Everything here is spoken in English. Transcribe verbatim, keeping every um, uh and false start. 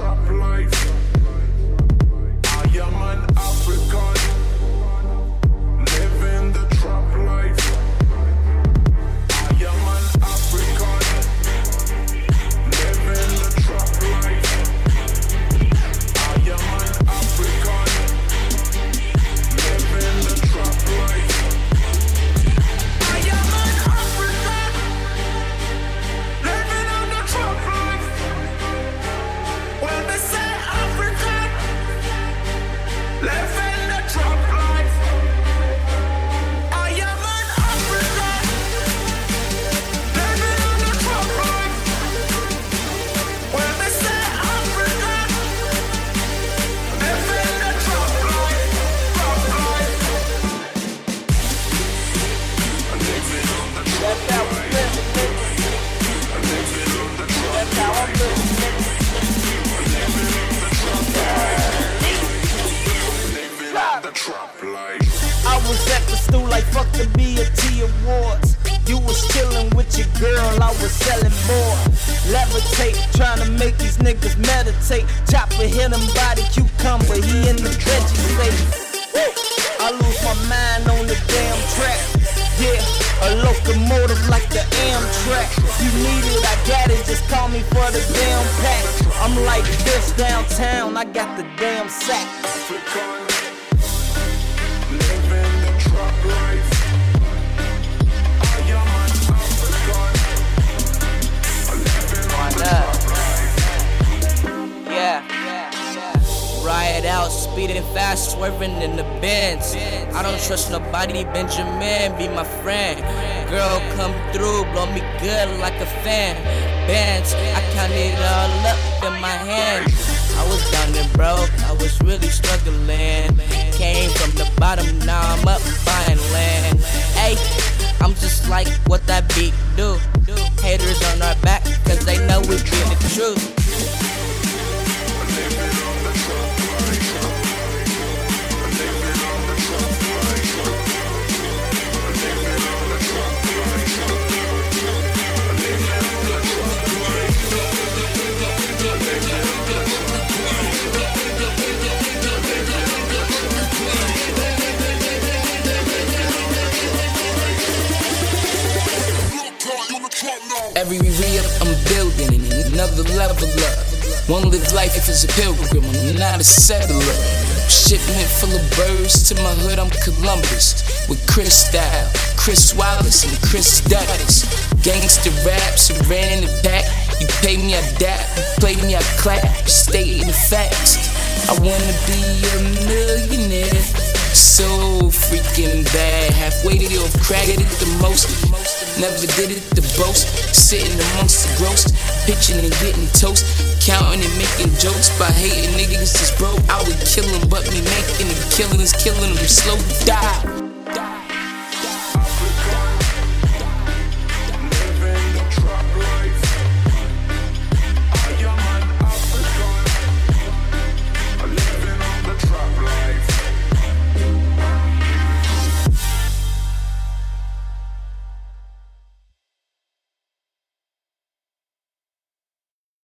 trap life. I am an African, living the trap life. I am an African, living the trap life. I am an African, living the trap life. I am an African, living on the trap life. When they say African, living the trap life. I am an African, living on the trap life. When they say African, living the trap life, trap life. Living on the trap That's how we life. live, nigga. Living on the trap That's how I'm living, nigga. Living on the trap life. I was at the stool like fuck the B E T Awards. You was chillin' with your girl, I was selling more. Levitate, trying to make these niggas meditate. Chopper hit him by the cucumber, he in the veggie state. I lose my mind on the damn track. Yeah, a locomotive like the Amtrak. You need it, I got it, just call me for the damn pack. I'm like this downtown, I got the damn sack. African, living the trap life. I am an African, living on the not? trap life. Yeah. Ride out, speeding fast, swerving in the Benz. I don't trust nobody, Benjamin, be my friend. Girl, come through, blow me good like a fan. Bands, I count it all up in my hand. I was down and broke, I was really struggling. Came from the bottom, now I'm up buying land. Hey, I'm just like what that beat do. Haters on our back, cause they know we be the truth. Living on the trap life. Living on the trap life. Living on the trap life. Living on the trap life. Every re-up I'm building in another level up. Won't live life if it's a pilgrim, I'm not a settler. Shipment full of birds to my hood, I'm Columbus. With Chris Style, Chris Wallace, and Chris Duttis. Gangster raps, and ran in the back. You pay me, I dap. You play me, I clap. Stating the facts. I wanna be a millionaire. So freaking bad. Halfway to the crack, did it the most. Never did it the boast. Sitting amongst the gross, pitching and getting toast. Counting and making jokes by hating niggas is broke. I would kill him, but me making the killings, killing them slow to die.